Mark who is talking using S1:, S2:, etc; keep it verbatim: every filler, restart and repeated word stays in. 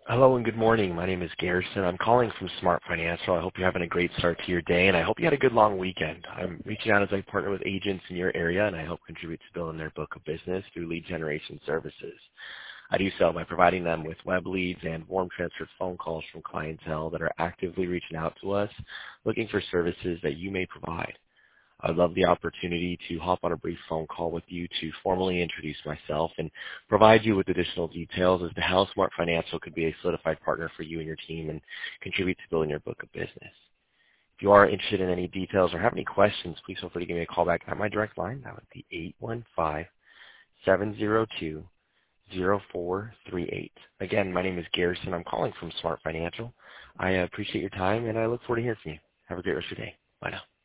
S1: Hello and good morning. My name is Garrison. I'm calling from Smart Financial. I hope you're having a great start to your day, and I hope you had a good long weekend. I'm reaching out as I partner with agents in your area, and I help contribute to building their book of business through lead generation services. I do so by providing them with web leads and warm transferred phone calls from clientele that are actively reaching out to us, looking for services that you may provide. I'd love the opportunity to hop on a brief phone call with you to formally introduce myself and provide you with additional details as to how Smart Financial could be a solidified partner for you and your team and contribute to building your book of business. If you are interested in any details or have any questions, please feel free to give me a call back at my direct line. That would be eight one five, seven zero two, zero four three eight. Again, my name is Garrison. I'm calling from Smart Financial. I appreciate your time, and I look forward to hearing from you. Have a great rest of your day. Bye now.